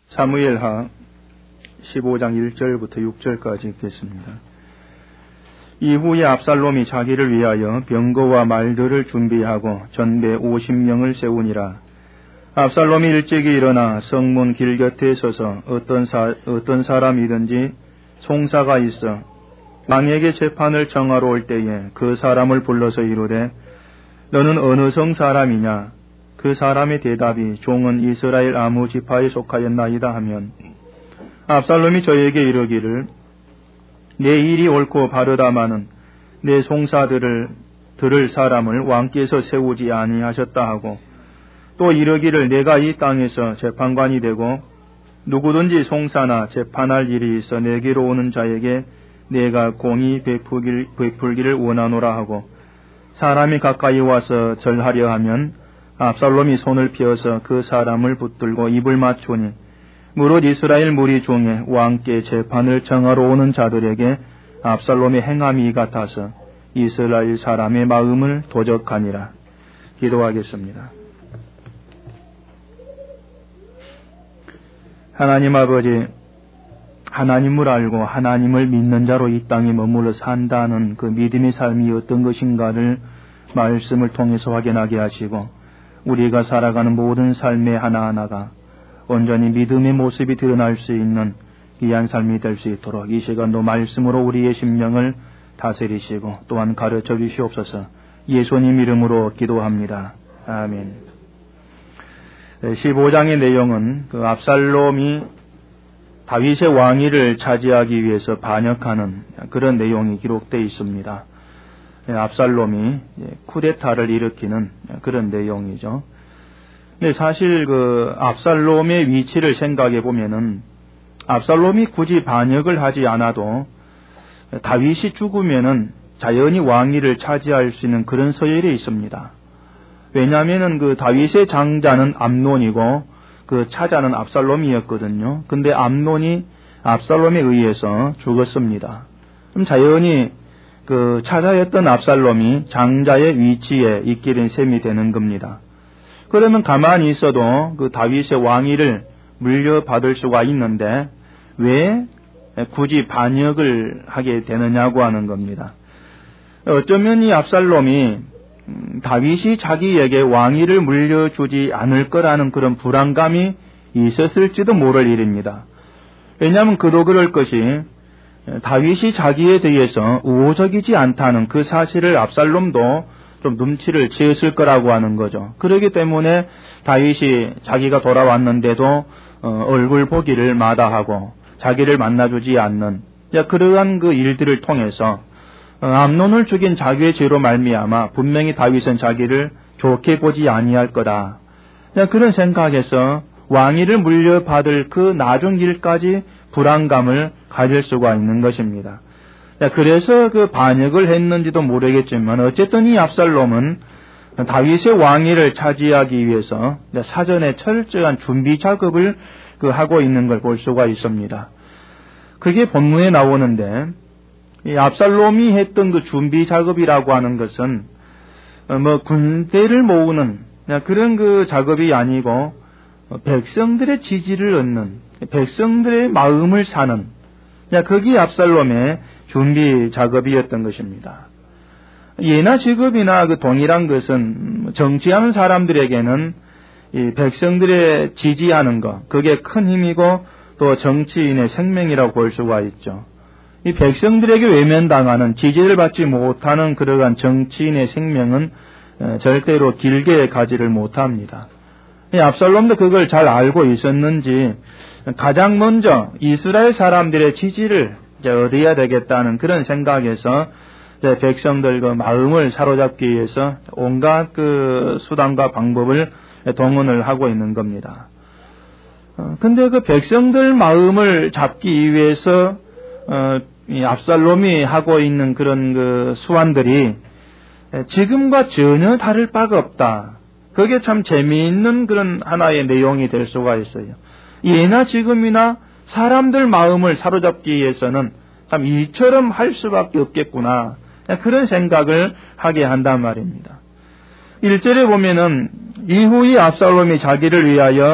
사무엘하 15장 1절부터 6절까지 읽겠습니다. 이후에 압살롬이 자기를 위하여 병거와 말들을 준비하고 전배 50명을 세우니라. 압살롬이 일찍이 일어나 성문 길 곁에 서서 어떤 사람이든지 송사가 있어 왕에게 재판을 청하러 올 때에 그 사람을 불러서 이르되 너는 어느 성 사람이냐? 그 사람의 대답이 종은 이스라엘 아무 지파에 속하였나이다 하면 압살롬이 저에게 이르기를 내 일이 옳고 바르다마는 내 송사들을 들을 사람을 왕께서 세우지 아니하셨다 하고 또 이르기를 내가 이 땅에서 재판관이 되고 누구든지 송사나 재판할 일이 있어 내게로 오는 자에게 내가 공의 베풀기를 원하노라 하고 사람이 가까이 와서 절하려 하면 압살롬이 손을 펴서 그 사람을 붙들고 입을 맞추니 무릇 이스라엘 무리 중에 왕께 재판을 청하러 오는 자들에게 압살롬의 행함이 같아서 이스라엘 사람의 마음을 도적하니라. 기도하겠습니다. 하나님 아버지, 하나님을 알고 하나님을 믿는 자로 이 땅에 머물러 산다는 그 믿음의 삶이 어떤 것인가를 말씀을 통해서 확인하게 하시고 우리가 살아가는 모든 삶의 하나하나가 온전히 믿음의 모습이 드러날 수 있는 귀한 삶이 될 수 있도록 이 시간도 말씀으로 우리의 심령을 다스리시고 또한 가르쳐 주시옵소서. 예수님 이름으로 기도합니다. 아멘. 15장의 내용은 그 압살롬이 다윗의 왕위를 차지하기 위해서 반역하는 그런 내용이 기록되어 있습니다. 압살롬이 쿠데타를 일으키는 그런 내용이죠. 근데 사실 그 압살롬의 위치를 생각해 보면은 압살롬이 굳이 반역을 하지 않아도 다윗이 죽으면은 자연히 왕위를 차지할 수 있는 그런 서열이 있습니다. 왜냐하면은 그 다윗의 장자는 암논이고 그 차자는 압살롬이었거든요. 근데 암논이 압살롬에 의해서 죽었습니다. 그럼 자연히 그 차자였던 압살롬이 장자의 위치에 있게 된 셈이 되는 겁니다. 그러면 가만히 있어도 그 다윗의 왕위를 물려받을 수가 있는데 왜 굳이 반역을 하게 되느냐고 하는 겁니다. 어쩌면 이 압살롬이 다윗이 자기에게 왕위를 물려주지 않을 거라는 그런 불안감이 있었을지도 모를 일입니다. 왜냐하면 그도 그럴 것이 다윗이 자기에 대해서 우호적이지 않다는 그 사실을 압살롬도 좀 눈치를 채었을 거라고 하는 거죠. 그렇기 때문에 다윗이 자기가 돌아왔는데도 얼굴 보기를 마다하고 자기를 만나주지 않는 그러한 그 일들을 통해서 암논을 죽인 자기의 죄로 말미암아 분명히 다윗은 자기를 좋게 보지 아니할 거다. 그런 생각에서 왕위를 물려받을 그 나중 일까지 불안감을 가질 수가 있는 것입니다. 그래서 그 반역을 했는지도 모르겠지만 어쨌든 이 압살롬은 다윗의 왕위를 차지하기 위해서 사전에 철저한 준비 작업을 하고 있는 걸 볼 수가 있습니다. 그게 본문에 나오는데 이 압살롬이 했던 그 준비 작업이라고 하는 것은 군대를 모으는 그런 그 작업이 아니고 백성들의 지지를 얻는 백성들의 마음을 사는 그게 압살롬의 준비 작업이었던 것입니다. 예나 지금이나 그 동일한 것은 정치하는 사람들에게는 이 백성들의 지지하는 것, 그게 큰 힘이고 또 정치인의 생명이라고 볼 수가 있죠. 이 백성들에게 외면당하는 지지를 받지 못하는 그러한 정치인의 생명은 절대로 길게 가지를 못합니다. 이 압살롬도 그걸 잘 알고 있었는지 가장 먼저 이스라엘 사람들의 지지를 얻어야 되겠다는 그런 생각에서 백성들 그 마음을 사로잡기 위해서 온갖 그 수단과 방법을 동원을 하고 있는 겁니다. 근데 그 백성들 마음을 잡기 위해서 이 압살롬이 하고 있는 그런 그 수완들이 지금과 전혀 다를 바가 없다. 그게 참 재미있는 그런 하나의 내용이 될 수가 있어요. 예나 지금이나 사람들 마음을 사로잡기 위해서는 참 이처럼 할 수밖에 없겠구나. 그런 생각을 하게 한단 말입니다. 1절에 보면은 이후에 압살롬이 자기를 위하여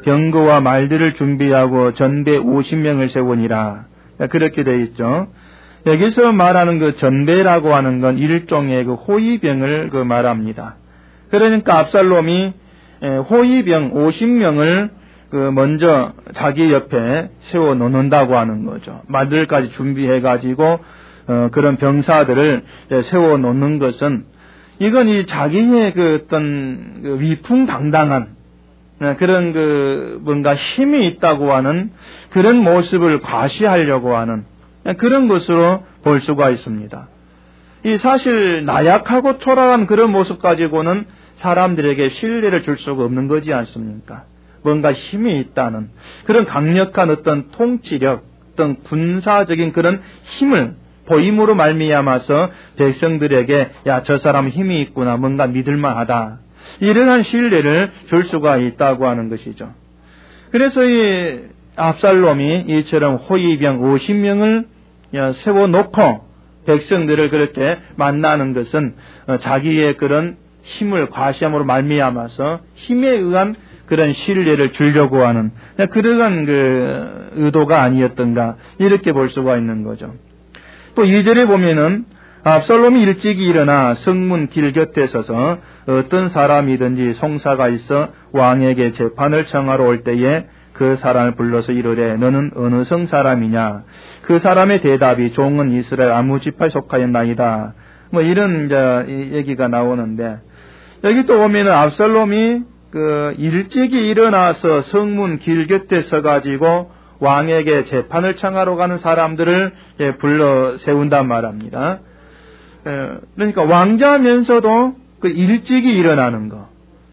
병거와 말들을 준비하고 전대 50명을 세우니라. 그렇게 되어 있죠. 여기서 말하는 그 전대라고 하는 건 일종의 그 호위병을 말합니다. 그러니까 압살롬이 호위병 50명을 먼저 자기 옆에 세워 놓는다고 하는 거죠. 말들까지 준비해가지고 그런 병사들을 세워 놓는 것은 이건 이 자기의 어떤 위풍당당한 그런 뭔가 힘이 있다고 하는 그런 모습을 과시하려고 하는 그런 것으로 볼 수가 있습니다. 이 사실 나약하고 초라한 그런 모습 가지고는 사람들에게 신뢰를 줄 수가 없는 거지 않습니까? 뭔가 힘이 있다는 그런 강력한 어떤 통치력, 어떤 군사적인 그런 힘을 보임으로 말미암아서 백성들에게 야, 저 사람 힘이 있구나, 뭔가 믿을만하다, 이러한 신뢰를 줄 수가 있다고 하는 것이죠. 그래서 이 압살롬이 이처럼 호위병 50명을 세워놓고 백성들을 그렇게 만나는 것은 자기의 그런 힘을 과시함으로 말미암아서 힘에 의한 그런 신뢰를 주려고 하는 그러한 의도가 아니었던가, 이렇게 볼 수가 있는 거죠. 또 2절에 보면은 압살롬이 일찍이 일어나 성문 길 곁에 서서 어떤 사람이든지 송사가 있어 왕에게 재판을 청하러 올 때에 그 사람을 불러서 이르되 너는 어느 성 사람이냐? 그 사람의 대답이 종은 이스라엘 아무 지파에 속하였나이다. 이런 얘기가 나오는데, 여기 또 보면은 압살롬이 일찍이 일어나서 성문 길 곁에 서가지고 왕에게 재판을 청하러 가는 사람들을 불러 세운단 말합니다. 그러니까 왕자면서도 일찍이 일어나는 거,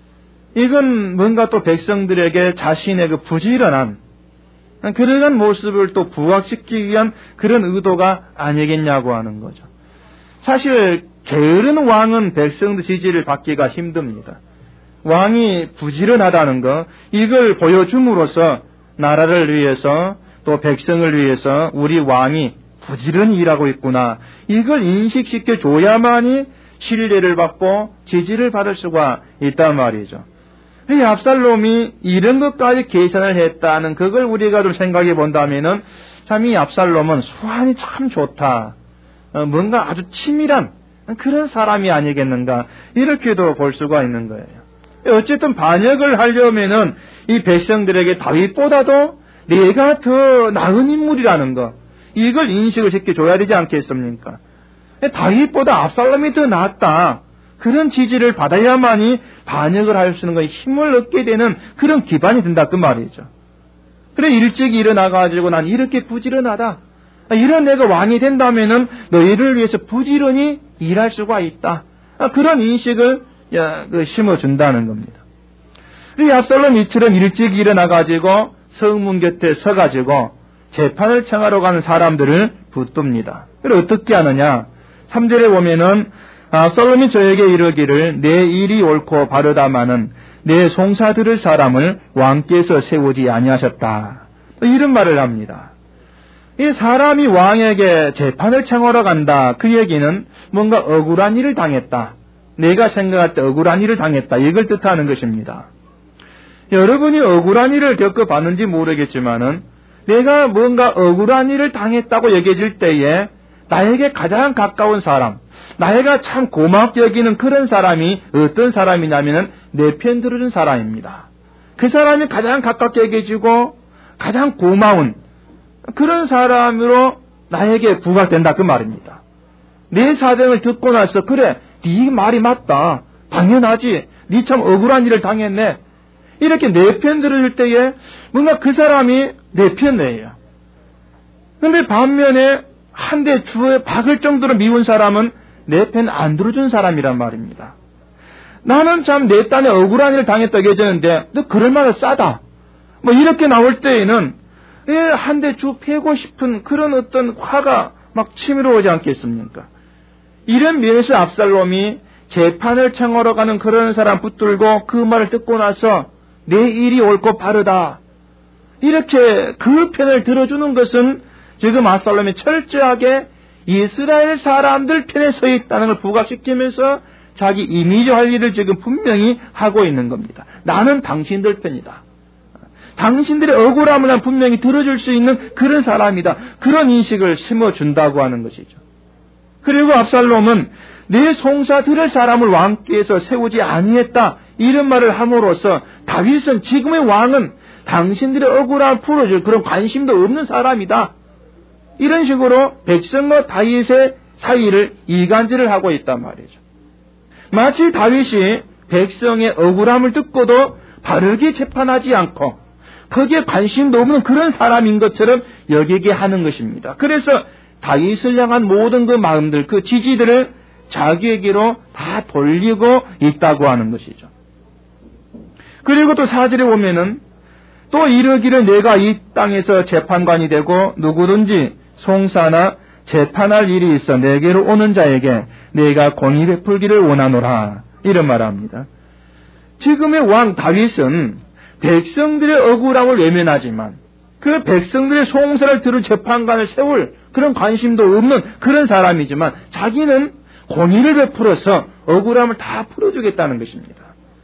이건 뭔가 또 백성들에게 자신의 부지런한 그러한 모습을 또 부각시키기 위한 그런 의도가 아니겠냐고 하는 거죠. 사실 게으른 왕은 백성들 지지를 받기가 힘듭니다. 왕이 부지런하다는 거, 이걸 보여줌으로써 나라를 위해서 또 백성을 위해서 우리 왕이 부지런히 일하고 있구나, 이걸 인식시켜 줘야만이 신뢰를 받고 지지를 받을 수가 있단 말이죠. 이 압살롬이 이런 것까지 계산을 했다는 그걸 우리가 좀 생각해 본다면은 참 이 압살롬은 수완이 참 좋다, 뭔가 아주 치밀한 그런 사람이 아니겠는가, 이렇게도 볼 수가 있는 거예요. 어쨌든 반역을 하려면은 이 백성들에게 다윗보다도 내가 더 나은 인물이라는 거, 이걸 인식을 시켜줘야 되지 않겠습니까? 다윗보다 압살롬이 더 낫다, 그런 지지를 받아야만이 반역을 할 수 있는 거에 힘을 얻게 되는 그런 기반이 된다, 그 말이죠. 그래, 일찍 일어나가지고 난 이렇게 부지런하다, 이런 내가 왕이 된다면은 너희를 위해서 부지런히 일할 수가 있다, 그런 인식을 심어준다는 겁니다. 이 압살롬 이처럼 일찍 일어나가지고 성문 곁에 서가지고 재판을 청하러 가는 사람들을 붙듭니다. 그래, 어떻게 하느냐? 3절에 보면은 압살롬이 저에게 이르기를 내 일이 옳고 바르다마는 내 송사 들을 사람을 왕께서 세우지 아니하셨다, 이런 말을 합니다. 이 사람이 왕에게 재판을 청하러 간다, 그 얘기는 뭔가 억울한 일을 당했다, 내가 생각할 때 억울한 일을 당했다, 이걸 뜻하는 것입니다. 여러분이 억울한 일을 겪어봤는지 모르겠지만은 내가 뭔가 억울한 일을 당했다고 얘기해질 때에 나에게 가장 가까운 사람, 나에가 참 고맙게 여기는 그런 사람이 어떤 사람이냐면은 내 편 들어준 사람입니다. 그 사람이 가장 가깝게 여겨지고 가장 고마운 그런 사람으로 나에게 부각된다, 그 말입니다. 내 사정을 듣고 나서 그래, 네 말이 맞다, 당연하지, 네 참 억울한 일을 당했네, 이렇게 내 편 들어줄 때에 뭔가 그 사람이 내 편이에요. 근데 반면에 한 대 주에 박을 정도로 미운 사람은 내 편 안 들어준 사람이란 말입니다. 나는 참 내 딴에 억울한 일을 당했다고 얘기하는데 너 그럴만한 싸다, 이렇게 나올 때에는 한 대 주 패고 싶은 그런 어떤 화가 막 치밀어 오지 않겠습니까? 이런 면에서 압살롬이 재판을 청하러 가는 그런 사람 붙들고 그 말을 듣고 나서 내 일이 옳고 바르다, 이렇게 그 편을 들어주는 것은 지금 압살롬이 철저하게 이스라엘 사람들 편에 서 있다는 걸 부각시키면서 자기 이미지 관리를 지금 분명히 하고 있는 겁니다. 나는 당신들 편이다. 당신들의 억울함을 난 분명히 들어줄 수 있는 그런 사람이다. 그런 인식을 심어준다고 하는 것이죠. 그리고 압살롬은 내 송사 들을 사람을 왕께서 세우지 아니했다. 이런 말을 함으로써 다윗은 지금의 왕은 당신들의 억울함을 풀어줄 그런 관심도 없는 사람이다. 이런 식으로 백성과 다윗의 사이를 이간질을 하고 있단 말이죠. 마치 다윗이 백성의 억울함을 듣고도 바르게 재판하지 않고 거기에 관심도 없는 그런 사람인 것처럼 여기게 하는 것입니다. 그래서 다윗을 향한 모든 그 마음들, 그 지지들을 자기에게로 다 돌리고 있다고 하는 것이죠. 그리고 또 4절에 보면은 또 이르기를 내가 이 땅에서 재판관이 되고 누구든지 송사나 재판할 일이 있어 내게로 오는 자에게 내가 공의 베풀기를 원하노라. 이런 말합니다. 지금의 왕 다윗은 백성들의 억울함을 외면하지만 그 백성들의 송사를 들은 재판관을 세울 그런 관심도 없는 그런 사람이지만 자기는 공의를 베풀어서 억울함을 다 풀어주겠다는 것입니다.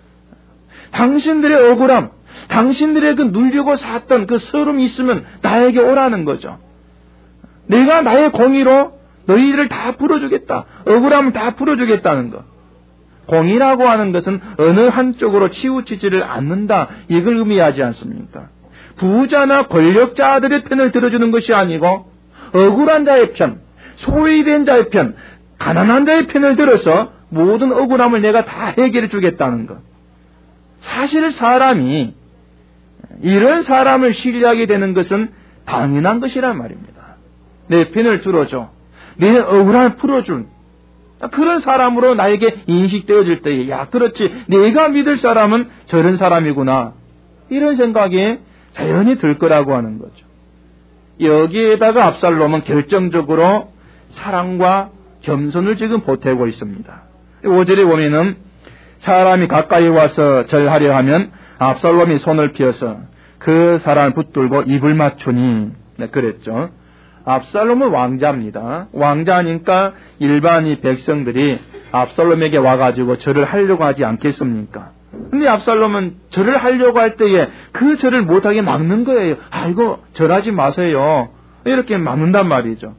당신들의 억울함, 당신들의 그 누리고 샀던 그 서름이 있으면 나에게 오라는 거죠. 내가 나의 공의로 너희들을 다 풀어주겠다. 억울함을 다 풀어주겠다는 것. 공의라고 하는 것은 어느 한쪽으로 치우치지를 않는다. 이걸 의미하지 않습니까? 부자나 권력자들의 편을 들어주는 것이 아니고 억울한 자의 편, 소외된 자의 편, 가난한 자의 편을 들어서 모든 억울함을 내가 다 해결해 주겠다는 것. 사실 사람이 이런 사람을 신뢰하게 되는 것은 당연한 것이란 말입니다. 내 편을 들어줘. 내 억울함을 풀어준 그런 사람으로 나에게 인식되어질 때에 야 그렇지 내가 믿을 사람은 저런 사람이구나 이런 생각이 자연히 들 거라고 하는 거죠. 여기에다가 압살롬은 결정적으로 사랑과 겸손을 지금 보태고 있습니다. 5절에 보면은 사람이 가까이 와서 절하려 하면 압살롬이 손을 펴서 그 사람을 붙들고 입을 맞추니 그랬죠. 압살롬은 왕자입니다. 왕자니까 일반이 백성들이 압살롬에게 와가지고 절을 하려고 하지 않겠습니까? 근데 압살롬은 절을 하려고 할 때에 그 절을 못하게 막는 거예요. 아이고 절하지 마세요. 이렇게 막는단 말이죠.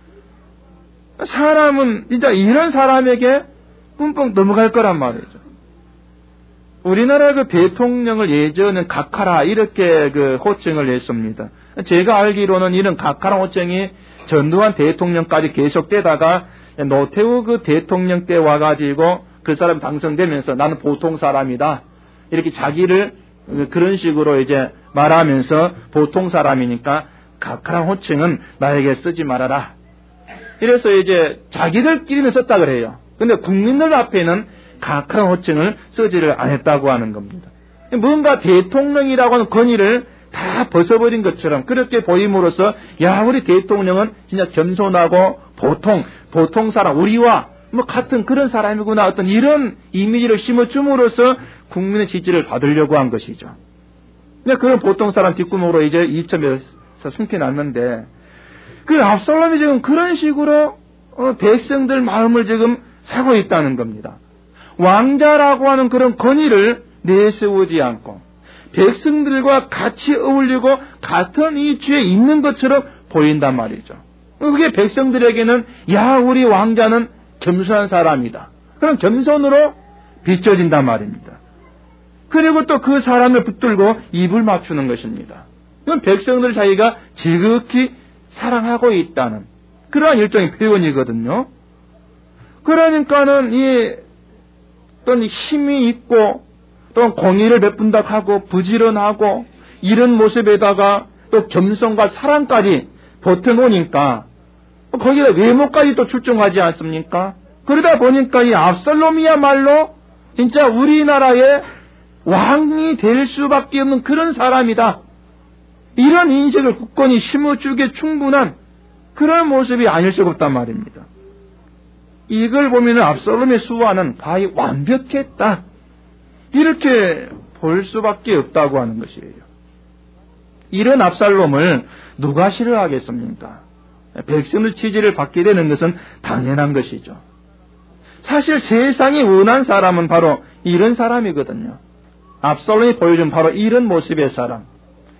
사람은 진짜 이런 사람에게 뿜뻥 넘어갈 거란 말이죠. 우리나라 그 대통령을 예전엔 각하라 이렇게 그 호칭을 냈습니다. 제가 알기로는 이런 각하라 호칭이 전두환 대통령까지 계속되다가 노태우 그 대통령 때 와가지고 그 사람 당선되면서 나는 보통 사람이다. 이렇게 자기를 그런 식으로 이제 말하면서 보통 사람이니까 각하라 호칭은 나에게 쓰지 말아라. 이래서 이제 자기들끼리는 썼다 그래요. 근데 국민들 앞에는 각하라 호칭을 쓰지를 않았다고 하는 겁니다. 뭔가 대통령이라고 하는 권위를 다 벗어버린 것처럼 그렇게 보임으로써 야 우리 대통령은 진짜 겸손하고 보통 사람 우리와 뭐 같은 그런 사람이구나 어떤 이런 이미지를 심어줌으로써 국민의 지지를 받으려고 한 것이죠. 그런 보통 사람 뒷구멍으로 이제 2점에서 숨겨놨는데 그 압살롬이 지금 그런 식으로 백성들 마음을 지금 사고 있다는 겁니다. 왕자라고 하는 그런 권위를 내세우지 않고 백성들과 같이 어울리고 같은 이치에 있는 것처럼 보인단 말이죠. 그게 백성들에게는 야 우리 왕자는 겸손한 사람이다. 그런 겸손으로 비춰진단 말입니다. 그리고 또 그 사람을 붙들고 입을 맞추는 것입니다. 이건 백성들 자기가 지극히 사랑하고 있다는 그러한 일종의 표현이거든요. 그러니까는 또 힘이 있고 또 공의를 베푼다 하고 부지런하고 이런 모습에다가 또 겸손과 사랑까지 버텨놓으니까 거기다 외모까지 또 출중하지 않습니까? 그러다 보니까 이 압살롬이야말로 진짜 우리나라의 왕이 될 수밖에 없는 그런 사람이다. 이런 인식을 굳건히 심어주기에 충분한 그런 모습이 아닐 수가 없단 말입니다. 이걸 보면 압살롬의 수완은 거의 완벽했다. 이렇게 볼 수밖에 없다고 하는 것이에요. 이런 압살롬을 누가 싫어하겠습니까? 백성의 지지를 받게 되는 것은 당연한 것이죠. 사실 세상이 원한 사람은 바로 이런 사람이거든요. 압살롬이 보여준 바로 이런 모습의 사람.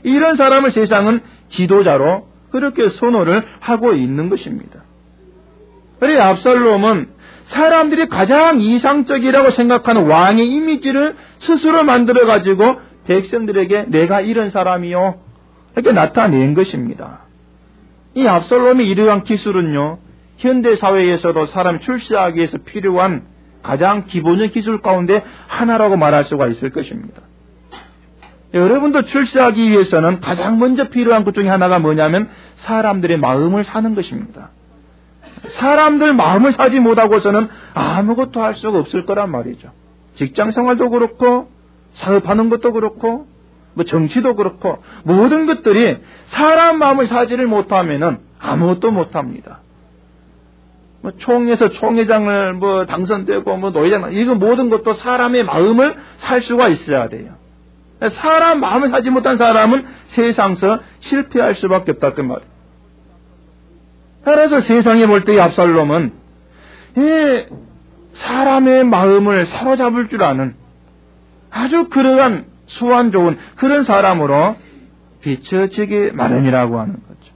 이런 사람을 세상은 지도자로 그렇게 선호를 하고 있는 것입니다. 그래 압살롬은 사람들이 가장 이상적이라고 생각하는 왕의 이미지를 스스로 만들어가지고 백성들에게 내가 이런 사람이요 이렇게 나타낸 것입니다. 이 압살롬의 이러한 기술은요, 현대 사회에서도 사람 출세하기 위해서 필요한 가장 기본적 기술 가운데 하나라고 말할 수가 있을 것입니다. 여러분도 출세하기 위해서는 가장 먼저 필요한 것 중에 하나가 뭐냐면 사람들의 마음을 사는 것입니다. 사람들 마음을 사지 못하고서는 아무것도 할 수가 없을 거란 말이죠. 직장 생활도 그렇고 사업하는 것도 그렇고 뭐 정치도 그렇고 모든 것들이 사람 마음을 사지를 못하면은 아무것도 못합니다. 뭐 총에서 총회장을 뭐 당선되고 뭐 노회장 이거 모든 것도 사람의 마음을 살 수가 있어야 돼요. 사람 마음을 사지 못한 사람은 세상에서 실패할 수밖에 없다 그 말이에요. 따라서 세상에 볼 때 압살롬은 이 사람의 마음을 사로잡을 줄 아는 아주 그러한 수완 좋은 그런 사람으로 비춰지기 마련이라고 하는 거죠.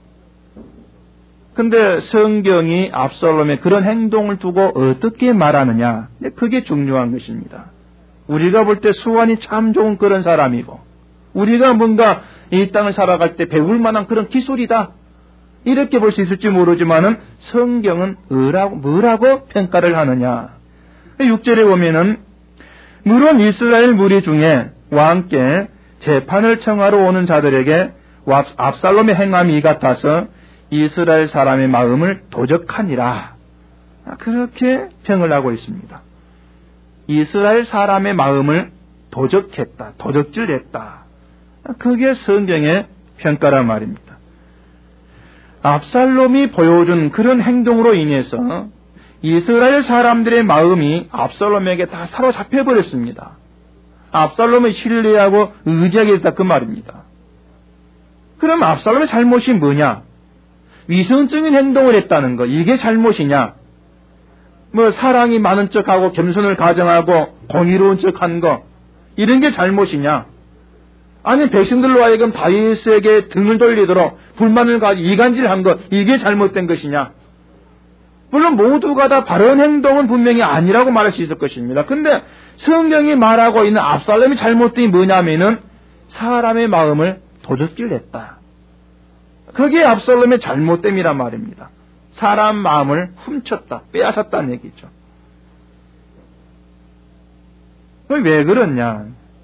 근데 성경이 압살롬의 그런 행동을 두고 어떻게 말하느냐, 그게 중요한 것입니다. 우리가 볼 때 수완이 참 좋은 그런 사람이고 우리가 뭔가 이 땅을 살아갈 때 배울 만한 그런 기술이다 이렇게 볼 수 있을지 모르지만은 성경은 뭐라고 평가를 하느냐. 6절에 보면은 물론 이스라엘 무리 중에 왕께 재판을 청하러 오는 자들에게 압살롬의 행함이 같아서 이스라엘 사람의 마음을 도적하니라. 그렇게 평을 하고 있습니다. 이스라엘 사람의 마음을 도적했다. 도적질했다. 그게 성경의 평가란 말입니다. 압살롬이 보여준 그런 행동으로 인해서 이스라엘 사람들의 마음이 압살롬에게 다 사로잡혀 버렸습니다. 압살롬을 신뢰하고 의지하게 됐다 그 말입니다. 그럼 압살롬의 잘못이 뭐냐? 위선적인 행동을 했다는 거 이게 잘못이냐? 뭐 사랑이 많은 척하고 겸손을 가정하고 공의로운 척한 거 이런 게 잘못이냐? 아니 백성들로 하여금 다윗에게 등을 돌리도록 불만을 가지고 이간질한 것 이게 잘못된 것이냐? 물론 모두가 다 바른 행동은 분명히 아니라고 말할 수 있을 것입니다. 근데 성경이 말하고 있는 압살롬의 잘못됨이 뭐냐면은 사람의 마음을 도적질했다. 그게 압살롬의 잘못됨이란 말입니다. 사람 마음을 훔쳤다, 빼앗았다는 얘기죠. 왜 그러냐?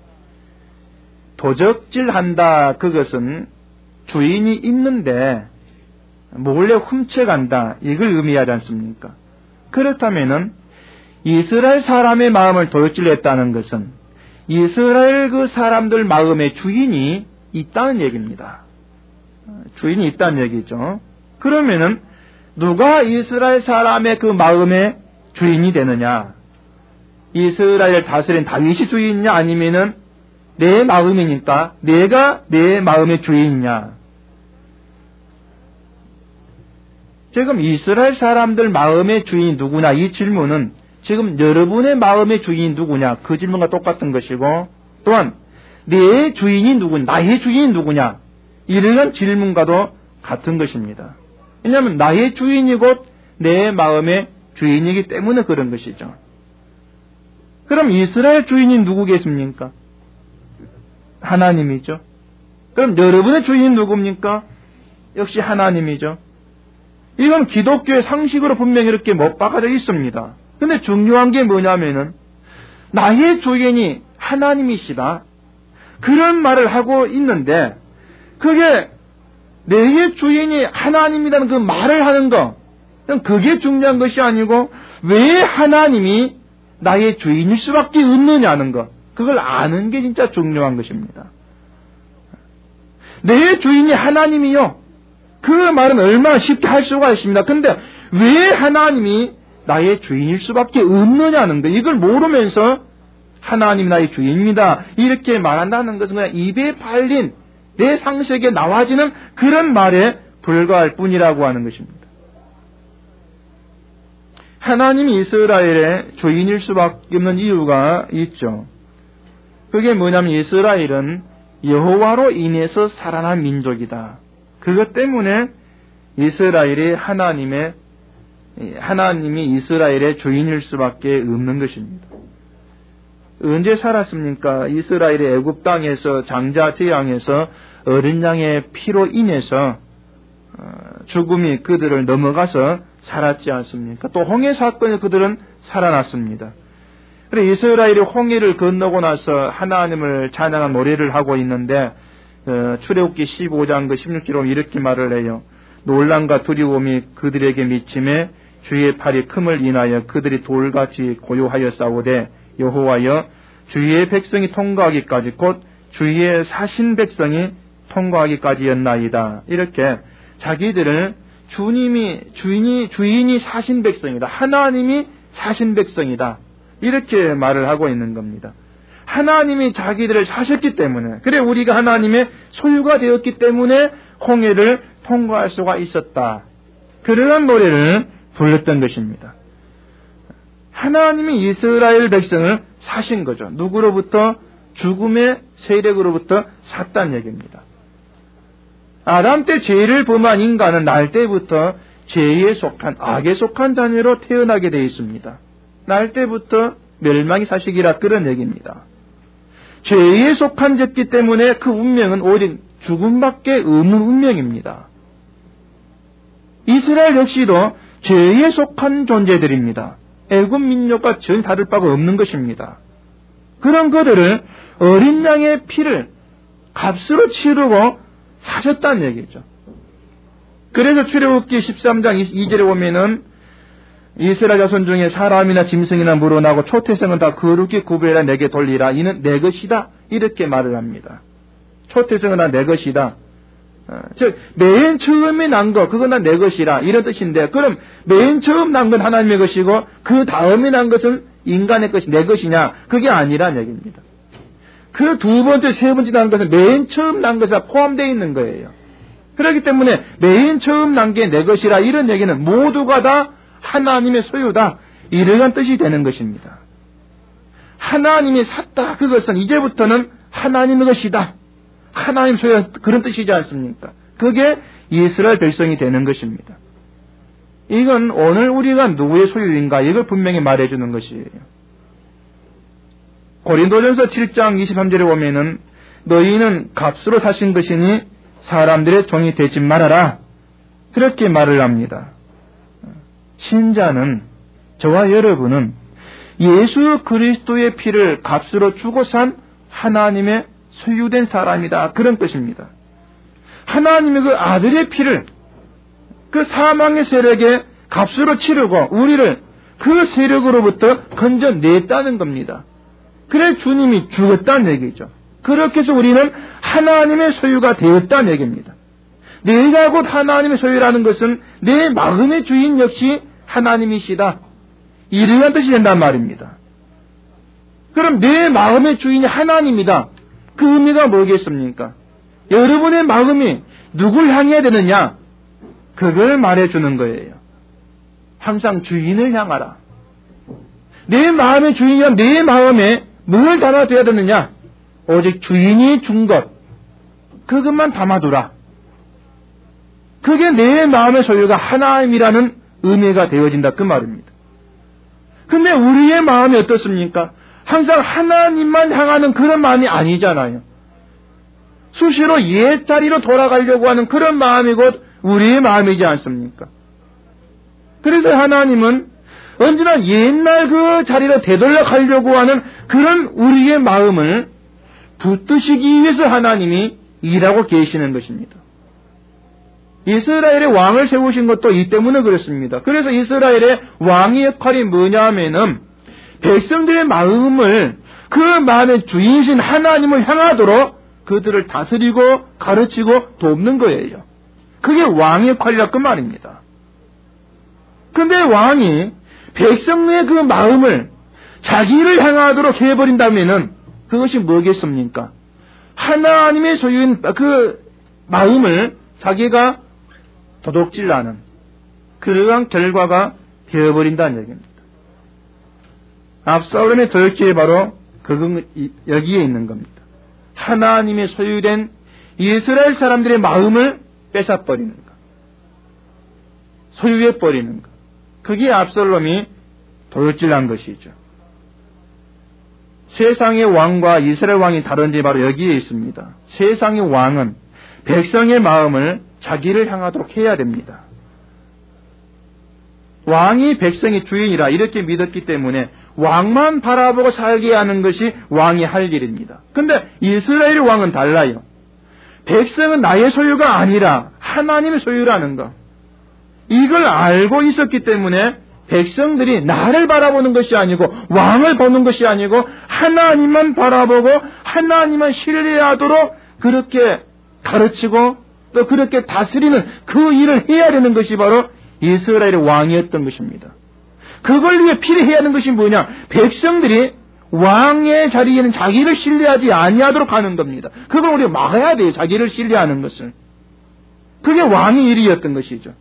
도적질한다 그것은 주인이 있는데 몰래 훔쳐간다 이걸 의미하지 않습니까? 그렇다면은 이스라엘 사람의 마음을 도적질했다는 것은 이스라엘 그 사람들 마음의 주인이 있다는 얘기입니다. 주인이 있다는 얘기죠. 그러면은 누가 이스라엘 사람의 그 마음의 주인이 되느냐? 이스라엘 다스린 다윗이 주인이냐 아니면은 내 마음이니까 내가 내 마음의 주인이냐? 지금 이스라엘 사람들 마음의 주인이 누구냐? 이 질문은 지금 여러분의 마음의 주인이 누구냐? 그 질문과 똑같은 것이고 또한 내 주인이 누구냐? 나의 주인이 누구냐? 이러한 질문과도 같은 것입니다. 왜냐하면 나의 주인이 곧 내 마음의 주인이기 때문에 그런 것이죠. 그럼 이스라엘 주인이 누구겠습니까? 하나님이죠. 그럼 여러분의 주인이 누굽니까? 역시 하나님이죠. 이건 기독교의 상식으로 분명히 이렇게 못 박아져 있습니다. 근데 중요한 게 뭐냐면은 나의 주인이 하나님이시다. 그런 말을 하고 있는데 그게 내 주인이 하나님이라는 그 말을 하는 거 그게 중요한 것이 아니고 왜 하나님이 나의 주인일 수밖에 없느냐는 것 그걸 아는 게 진짜 중요한 것입니다. 내 주인이 하나님이요. 그 말은 얼마나 쉽게 할 수가 있습니다. 근데 왜 하나님이 나의 주인일 수밖에 없느냐는 것 이걸 모르면서 하나님 나의 주인입니다. 이렇게 말한다는 것은 그냥 입에 발린 내 상식에 나와지는 그런 말에 불과할 뿐이라고 하는 것입니다. 하나님이 이스라엘의 주인일 수밖에 없는 이유가 있죠. 그게 뭐냐면 이스라엘은 여호와로 인해서 살아난 민족이다. 그것 때문에 하나님이 이스라엘의 주인일 수밖에 없는 것입니다. 언제 살았습니까? 이스라엘이 애굽 땅에서 장자 재앙에서 어린 양의 피로 인해서 죽음이 그들을 넘어가서 살았지 않습니까? 또 홍해 사건에 그들은 살아났습니다. 그래 이스라엘이 홍해를 건너고 나서 하나님을 찬양한 노래를 하고 있는데 출애굽기 15장 그 16절에 보면 이렇게 말을 해요. 놀람과 두려움이 그들에게 미침에 주의 팔이 큼을 인하여 그들이 돌같이 고요하여 싸우되 여호와여 주의 백성이 통과하기까지 곧 주의 사신 백성이 통과하기까지였나이다. 이렇게 자기들을 주인이 사신 백성이다. 하나님이 사신 백성이다. 이렇게 말을 하고 있는 겁니다. 하나님이 자기들을 사셨기 때문에, 그래 우리가 하나님의 소유가 되었기 때문에 홍해를 통과할 수가 있었다. 그러한 노래를 불렀던 것입니다. 하나님이 이스라엘 백성을 사신 거죠. 누구로부터? 죽음의 세력으로부터 샀다는 얘기입니다. 아담 때 죄를 범한 인간은 날 때부터 죄에 속한, 악에 속한 자녀로 태어나게 되어 있습니다. 날 때부터 멸망이 사실이라 그런 얘기입니다. 죄에 속한 자였기 때문에 그 운명은 오직 죽음밖에 없는 운명입니다. 이스라엘 역시도 죄에 속한 존재들입니다. 애굽 민족과 전혀 다를 바가 없는 것입니다. 그런 그들을 어린 양의 피를 값으로 치르고 사셨다는 얘기죠. 그래서 출애굽기 13장 2절에 보면은 이스라엘 자손 중에 사람이나 짐승이나 물어나고 초태생은 다 거룩히 구별해 내게 돌리라. 이는 내 것이다. 이렇게 말을 합니다. 초태생은 다 내 것이다. 즉 맨 처음에 난 거 그건 다 내 것이라 이런 뜻인데, 그럼 맨 처음 난 건 하나님의 것이고 그 다음에 난 것은 인간의 것이 내 것이냐? 그게 아니란 얘기입니다. 그 두 번째, 세 번째 난 것은 맨 처음 난 것에 포함되어 있는 거예요. 그렇기 때문에 맨 처음 난 게 내 것이라 이런 얘기는 모두가 다 하나님의 소유다. 이러한 뜻이 되는 것입니다. 하나님이 샀다. 그것은 이제부터는 하나님의 것이다. 하나님 소유, 그런 뜻이지 않습니까? 그게 이스라엘 백성이 되는 것입니다. 이건 오늘 우리가 누구의 소유인가 이걸 분명히 말해주는 것이에요. 고린도전서 7장 23절에 보면은 너희는 값으로 사신 것이니 사람들의 종이 되지 말아라. 그렇게 말을 합니다. 신자는, 저와 여러분은 예수 그리스도의 피를 값으로 주고 산 하나님의 소유된 사람이다. 그런 뜻입니다. 하나님의 그 아들의 피를 그 사망의 세력에 값으로 치르고 우리를 그 세력으로부터 건져냈다는 겁니다. 그래 주님이 죽었다는 얘기죠. 그렇게 해서 우리는 하나님의 소유가 되었다는 얘기입니다. 내가 곧 하나님의 소유라는 것은 내 마음의 주인 역시 하나님이시다. 이러한 뜻이 된단 말입니다. 그럼 내 마음의 주인이 하나님이다. 그 의미가 뭐겠습니까? 여러분의 마음이 누굴 향해야 되느냐? 그걸 말해주는 거예요. 항상 주인을 향하라. 내 마음의 주인이란 내 마음에 뭘 담아둬야 되느냐? 오직 주인이 준 것. 그것만 담아두라. 그게 내 마음의 소유가 하나님이라는 의미가 되어진다. 그 말입니다. 근데 우리의 마음이 어떻습니까? 항상 하나님만 향하는 그런 마음이 아니잖아요. 수시로 옛자리로 돌아가려고 하는 그런 마음이 곧 우리의 마음이지 않습니까? 그래서 하나님은 언제나 옛날 그 자리로 되돌려 가려고 하는 그런 우리의 마음을 붙드시기 위해서 하나님이 일하고 계시는 것입니다. 이스라엘의 왕을 세우신 것도 이 때문에 그렇습니다. 그래서 이스라엘의 왕의 역할이 뭐냐 하면은 백성들의 마음을 그 마음의 주인이신 하나님을 향하도록 그들을 다스리고 가르치고 돕는 거예요. 그게 왕의 역할이라 그 말입니다. 근데 왕이 백성의 그 마음을 자기를 향하도록 해버린다면은 그것이 뭐겠습니까? 하나님의 소유인 그 마음을 자기가 도둑질하는 그러한 결과가 되어버린다는 얘기입니다. 압살롬의 도둑질이 바로 여기에 있는 겁니다. 하나님의 소유된 이스라엘 사람들의 마음을 뺏어버리는 것, 소유해버리는 것. 그게 압살롬이 도둑질한 것이죠. 세상의 왕과 이스라엘 왕이 다른지 바로 여기에 있습니다. 세상의 왕은 백성의 마음을 자기를 향하도록 해야 됩니다. 왕이 백성의 주인이라 이렇게 믿었기 때문에 왕만 바라보고 살게 하는 것이 왕이 할 일입니다. 근데 이스라엘 왕은 달라요. 백성은 나의 소유가 아니라 하나님의 소유라는 것. 이걸 알고 있었기 때문에 백성들이 나를 바라보는 것이 아니고 왕을 보는 것이 아니고 하나님만 바라보고 하나님만 신뢰하도록 그렇게 가르치고 또 그렇게 다스리는 그 일을 해야 되는 것이 바로 이스라엘의 왕이었던 것입니다. 그걸 위해 필요해야 하는 것이 뭐냐? 백성들이 왕의 자리에는 자기를 신뢰하지 아니하도록 하는 겁니다. 그걸 우리가 막아야 돼요. 자기를 신뢰하는 것을. 그게 왕의 일이었던 것이죠.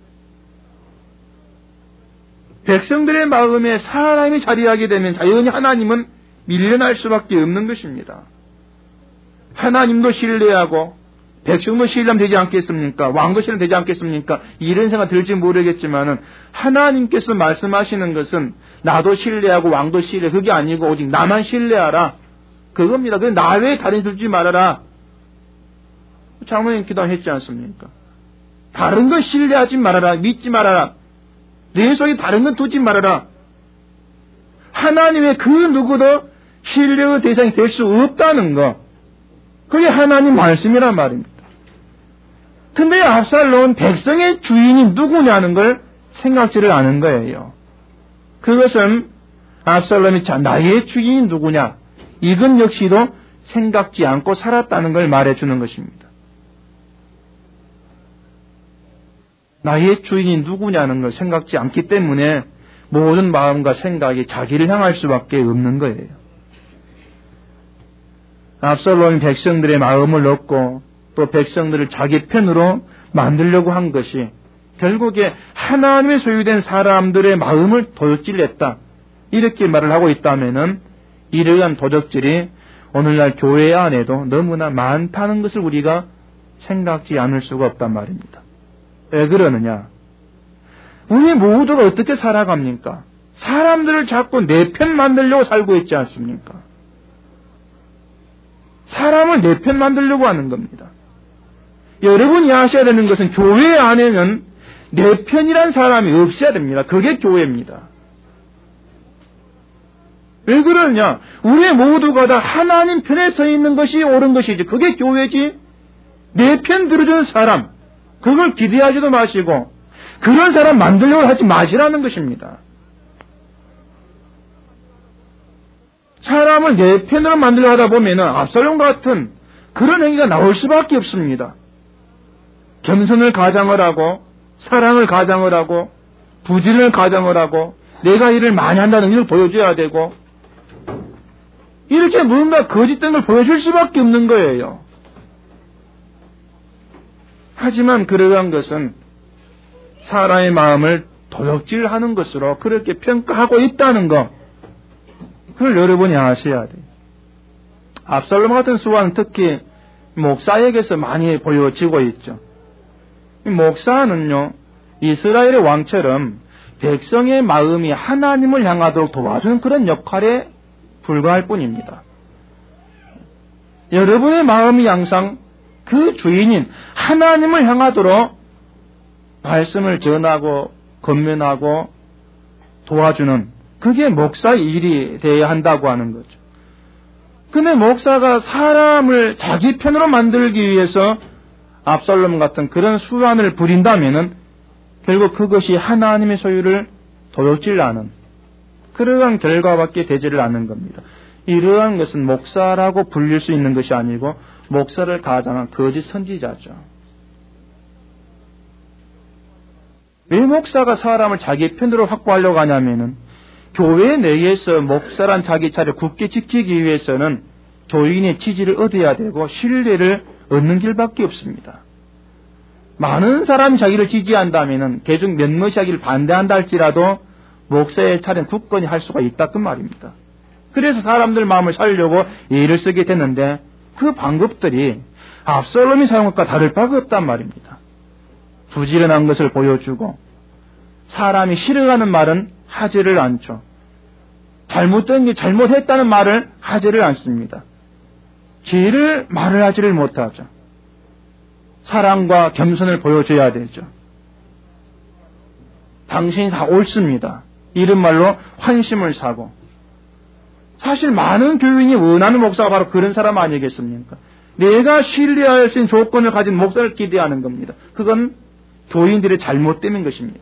백성들의 마음에 사람이 자리하게 되면 자연히 하나님은 밀려날 수밖에 없는 것입니다. 하나님도 신뢰하고 백성도 신뢰하면 되지 않겠습니까? 왕도 신뢰하면 되지 않겠습니까? 이런 생각 들지 모르겠지만은 하나님께서 말씀하시는 것은 나도 신뢰하고 왕도 신뢰, 그게 아니고 오직 나만 신뢰하라. 그겁니다. 그래서 나 외에 다른 두지 말아라. 장로님 기도했지 않습니까? 다른 건 신뢰하지 말아라. 믿지 말아라. 내 속에 다른 건 두지 말아라. 하나님의 그 누구도 신뢰의 대상이 될 수 없다는 거. 그게 하나님 말씀이란 말입니다. 근데 압살롬은 백성의 주인이 누구냐는 걸 생각지를 않은 거예요. 그것은 압살롬이 나의 주인이 누구냐, 이건 역시도 생각지 않고 살았다는 걸 말해주는 것입니다. 나의 주인이 누구냐는 걸 생각지 않기 때문에 모든 마음과 생각이 자기를 향할 수밖에 없는 거예요. 압살롬이 백성들의 마음을 얻고 또 백성들을 자기 편으로 만들려고 한 것이 결국에 하나님의 소유된 사람들의 마음을 도적질했다. 이렇게 말을 하고 있다면은 이러한 도적질이 오늘날 교회 안에도 너무나 많다는 것을 우리가 생각지 않을 수가 없단 말입니다. 왜 그러느냐? 우리 모두가 어떻게 살아갑니까? 사람들을 자꾸 내 편 만들려고 살고 있지 않습니까? 사람을 내 편 만들려고 하는 겁니다. 여러분이 아셔야 되는 것은 교회 안에는 내 편이란 사람이 없어야 됩니다. 그게 교회입니다. 왜 그러냐? 우리 모두가 다 하나님 편에 서 있는 것이 옳은 것이지. 그게 교회지. 내 편 들어주는 사람, 그걸 기대하지도 마시고 그런 사람 만들려고 하지 마시라는 것입니다. 사람을 내 편으로 만들려고 하다 보면은 압살롬 같은 그런 행위가 나올 수밖에 없습니다. 겸손을 가장을 하고 사랑을 가장을 하고 부지런을 가장을 하고 내가 일을 많이 한다는 일을 보여줘야 되고 이렇게 뭔가 거짓된 걸 보여줄 수밖에 없는 거예요. 하지만 그러한 것은 사람의 마음을 도적질하는 것으로 그렇게 평가하고 있다는 것, 그걸 여러분이 아셔야 돼요. 압살롬 같은 수완은 특히 목사에게서 많이 보여지고 있죠. 목사는요, 이스라엘의 왕처럼 백성의 마음이 하나님을 향하도록 도와주는 그런 역할에 불과할 뿐입니다. 여러분의 마음이 항상 그 주인인 하나님을 향하도록 말씀을 전하고 권면하고 도와주는 그게 목사의 일이 되어야 한다고 하는 거죠. 근데 목사가 사람을 자기 편으로 만들기 위해서 압살롬 같은 그런 수완을 부린다면은 결국 그것이 하나님의 소유를 도둑질하는 그러한 결과밖에 되지를 않는 겁니다. 이러한 것은 목사라고 불릴 수 있는 것이 아니고 목사를 가장한 거짓 선지자죠. 왜 목사가 사람을 자기 편으로 확보하려고 하냐면은 교회 내에서 목사란 자기 자리를 굳게 지키기 위해서는 교인의 지지를 얻어야 되고 신뢰를 얻는 길밖에 없습니다. 많은 사람이 자기를 지지한다면은 개중 몇몇이 자기를 반대한다 할지라도 목사의 차례는 굳건히 할 수가 있다 그 말입니다. 그래서 사람들 마음을 살려고 애를 쓰게 됐는데 그 방법들이 압살롬이 사용한 것과 다를 바가 없단 말입니다. 부지런한 것을 보여주고 사람이 싫어하는 말은 하지를 않죠. 잘못된 게 잘못했다는 말을 하지를 않습니다. 죄를 말을 하지를 못하죠. 사랑과 겸손을 보여줘야 되죠. 당신이 다 옳습니다. 이런 말로 환심을 사고, 사실 많은 교인이 원하는 목사가 바로 그런 사람 아니겠습니까? 내가 신뢰할 수 있는 조건을 가진 목사를 기대하는 겁니다. 그건 교인들의 잘못된 것입니다.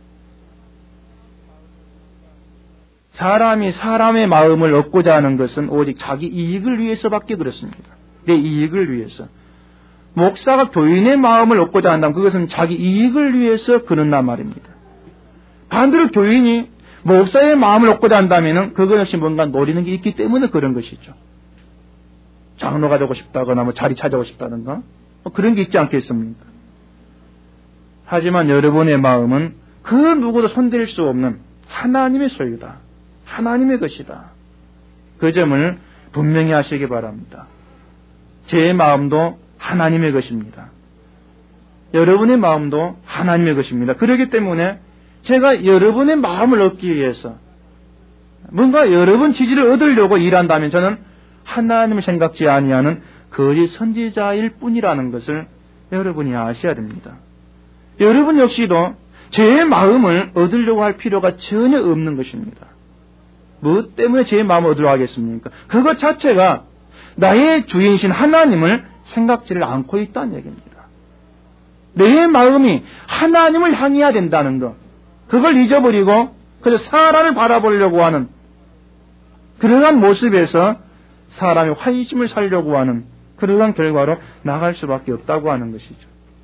사람이 사람의 마음을 얻고자 하는 것은 오직 자기 이익을 위해서밖에 그렇습니다. 내 이익을 위해서. 목사가 교인의 마음을 얻고자 한다면 그것은 자기 이익을 위해서 그런단 말입니다. 반대로 교인이 목사의 마음을 얻고자 한다면 그것 역시 뭔가 노리는 게 있기 때문에 그런 것이죠. 장로가 되고 싶다거나 자리 찾아오고 싶다든가 그런 게 있지 않겠습니까? 하지만 여러분의 마음은 그 누구도 손댈 수 없는 하나님의 소유다. 하나님의 것이다. 그 점을 분명히 하시기 바랍니다. 제 마음도 하나님의 것입니다. 여러분의 마음도 하나님의 것입니다. 그렇기 때문에 제가 여러분의 마음을 얻기 위해서 뭔가 여러분 지지를 얻으려고 일한다면 저는 하나님을 생각지 아니하는 거짓 선지자일 뿐이라는 것을 여러분이 아셔야 됩니다. 여러분 역시도 제 마음을 얻으려고 할 필요가 전혀 없는 것입니다. 무엇 때문에 제 마음을 얻으려고 하겠습니까? 그것 자체가 나의 주인이신 하나님을 생각지를 않고 있다는 얘기입니다. 내 마음이 하나님을 향해야 된다는 것, 그걸 잊어버리고 그래서 사람을 바라보려고 하는 그러한 모습에서 사람의 환심을 살려고 하는 그러한 결과로 나갈 수밖에 없다고 하는 것이죠.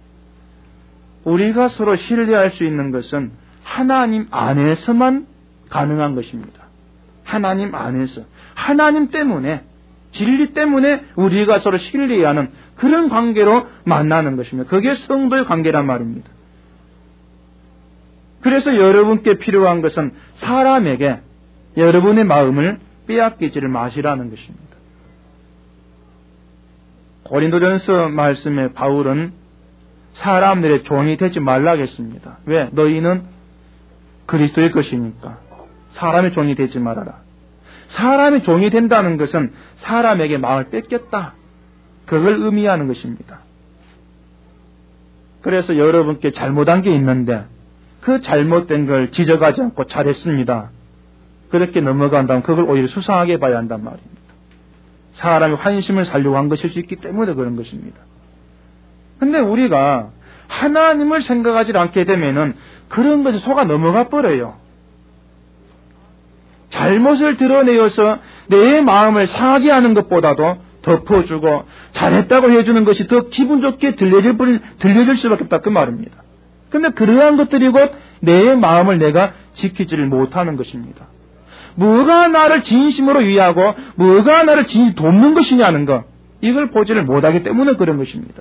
우리가 서로 신뢰할 수 있는 것은 하나님 안에서만 가능한 것입니다. 하나님 안에서, 하나님 때문에, 진리 때문에 우리가 서로 신뢰하는 그런 관계로 만나는 것입니다. 그게 성도의 관계란 말입니다. 그래서 여러분께 필요한 것은 사람에게 여러분의 마음을 빼앗기지를 마시라는 것입니다. 고린도전서 말씀에 바울은 사람들의 종이 되지 말라고 했습니다. 왜? 너희는 그리스도의 것이니까 사람의 종이 되지 말아라. 사람의 종이 된다는 것은 사람에게 마음을 뺏겼다. 그걸 의미하는 것입니다. 그래서 여러분께 잘못한 게 있는데 그 잘못된 걸 지적하지 않고 잘했습니다. 그렇게 넘어간다면 그걸 오히려 수상하게 봐야 한단 말입니다. 사람의 환심을 살려고 한 것일 수 있기 때문에 그런 것입니다. 근데 우리가 하나님을 생각하지 않게 되면은 그런 것에 속아 넘어가 버려요. 잘못을 드러내어서 내 마음을 상하게 하는 것보다도 덮어주고 잘했다고 해주는 것이 더 기분 좋게 들려질 수밖에 없다 그 말입니다. 근데 그러한 것들이 곧 내 마음을 내가 지키지를 못하는 것입니다. 뭐가 나를 진심으로 위하고 뭐가 나를 진심으로 돕는 것이냐는 것, 이걸 보지를 못하기 때문에 그런 것입니다.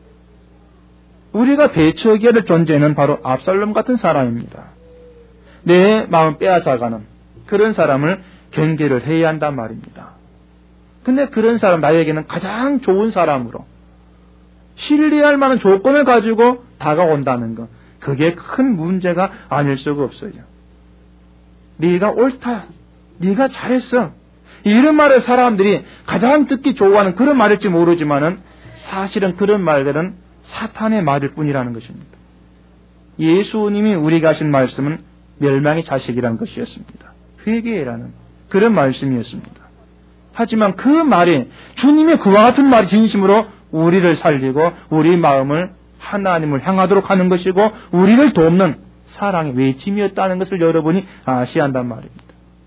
우리가 대처해야 될 존재는 바로 압살롬 같은 사람입니다. 내 마음 빼앗아가는 그런 사람을 경계를 해야 한단 말입니다. 근데 그런 사람 나에게는 가장 좋은 사람으로 신뢰할 만한 조건을 가지고 다가온다는 것, 그게 큰 문제가 아닐 수가 없어요. 네가 옳다, 네가 잘했어, 이런 말을 사람들이 가장 듣기 좋아하는 그런 말일지 모르지만은 사실은 그런 말들은 사탄의 말일 뿐이라는 것입니다. 예수님이 우리가 하신 말씀은 멸망의 자식이라는 것이었습니다. 회개라는 그런 말씀이었습니다. 하지만 그 말이, 주님의 그와 같은 말이 진심으로 우리를 살리고 우리 마음을 하나님을 향하도록 하는 것이고 우리를 돕는 사랑의 외침이었다는 것을 여러분이 아셔야 한단 말입니다.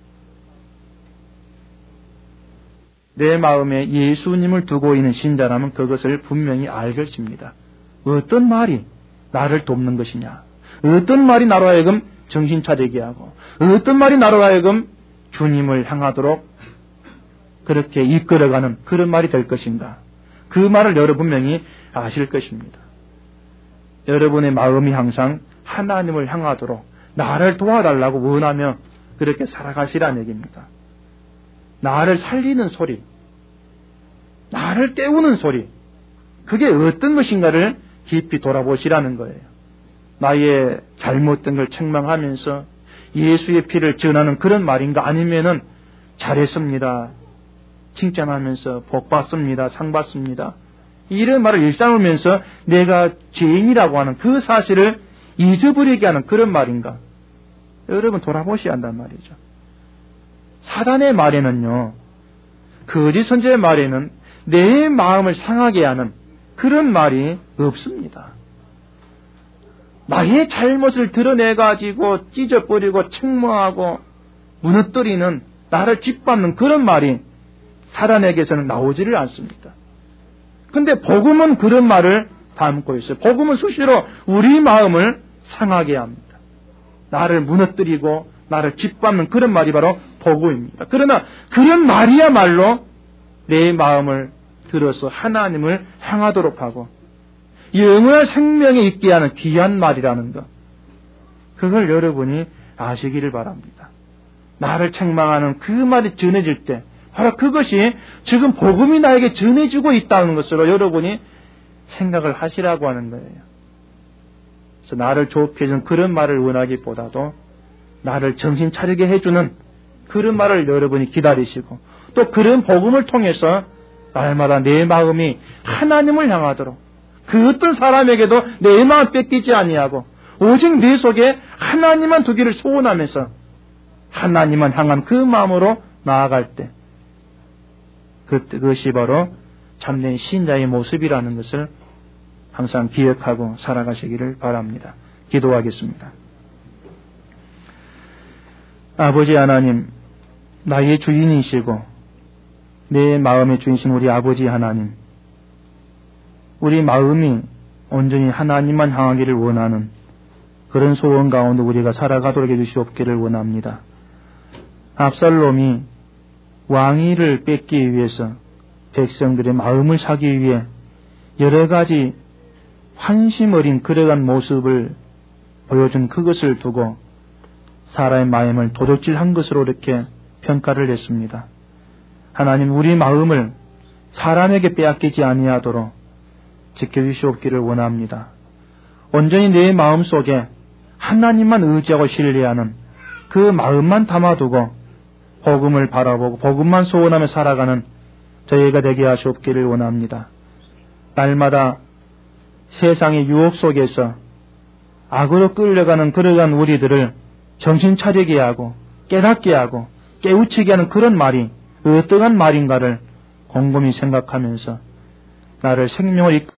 내 마음에 예수님을 두고 있는 신자라면 그것을 분명히 알 것입니다. 어떤 말이 나를 돕는 것이냐, 어떤 말이 나로 하여금 정신 차리게 하고 어떤 말이 나로 하여금 주님을 향하도록 그렇게 이끌어가는 그런 말이 될 것인가, 그 말을 여러분 분명히 아실 것입니다. 여러분의 마음이 항상 하나님을 향하도록 나를 도와달라고 원하며 그렇게 살아가시라는 얘기입니다. 나를 살리는 소리, 나를 깨우는 소리, 그게 어떤 것인가를 깊이 돌아보시라는 거예요. 나의 잘못된 걸 책망하면서 예수의 피를 전하는 그런 말인가, 아니면은 잘했습니다, 칭찬하면서 복 받습니다, 상 받습니다, 이런 말을 일삼으면서 내가 죄인이라고 하는 그 사실을 잊어버리게 하는 그런 말인가? 여러분 돌아보셔야 한단 말이죠. 사단의 말에는요, 거짓 선지자의 말에는 내 마음을 상하게 하는 그런 말이 없습니다. 나의 잘못을 드러내가지고 찢어버리고 책망하고 무너뜨리는, 나를 짓밟는 그런 말이 사단에게서는 나오지를 않습니다. 근데 복음은 그런 말을 담고 있어요. 복음은 수시로 우리 마음을 상하게 합니다. 나를 무너뜨리고 나를 짓밟는 그런 말이 바로 복음입니다. 그러나 그런 말이야말로 내 마음을 들어서 하나님을 향하도록 하고 영원한 생명에 있게 하는 귀한 말이라는 것, 그걸 여러분이 아시기를 바랍니다. 나를 책망하는 그 말이 전해질 때 바로 그것이 지금 복음이 나에게 전해지고 있다는 것으로 여러분이 생각을 하시라고 하는 거예요. 그래서 나를 좋게 해주는 그런 말을 원하기보다도 나를 정신 차리게 해주는 그런 말을 여러분이 기다리시고, 또 그런 복음을 통해서 날마다 내 마음이 하나님을 향하도록, 그 어떤 사람에게도 내 마음 뺏기지 아니하고 오직 내 속에 하나님만 두기를 소원하면서 하나님만 향한 그 마음으로 나아갈 때, 그것이 바로 참된 신자의 모습이라는 것을 항상 기억하고 살아가시기를 바랍니다. 기도하겠습니다. 아버지 하나님, 나의 주인이시고 내 마음의 주인이신 우리 아버지 하나님, 우리 마음이 온전히 하나님만 향하기를 원하는 그런 소원 가운데 우리가 살아가도록 해주시옵기를 원합니다. 압살롬이 왕위를 뺏기 위해서 백성들의 마음을 사기 위해 여러 가지 환심 어린 그러한 모습을 보여준 그것을 두고 사람의 마음을 도둑질한 것으로 이렇게 평가를 했습니다. 하나님, 우리 마음을 사람에게 빼앗기지 아니하도록 지켜주시옵기를 원합니다. 온전히 내 마음 속에 하나님만 의지하고 신뢰하는 그 마음만 담아두고 복음을 바라보고 복음만 소원하며 살아가는 저희가 되게 하시옵기를 원합니다. 날마다 세상의 유혹 속에서 악으로 끌려가는 그러한 우리들을 정신 차리게 하고 깨닫게 하고 깨우치게 하는 그런 말이 어떠한 말인가를 곰곰이 생각하면서 나를 생명을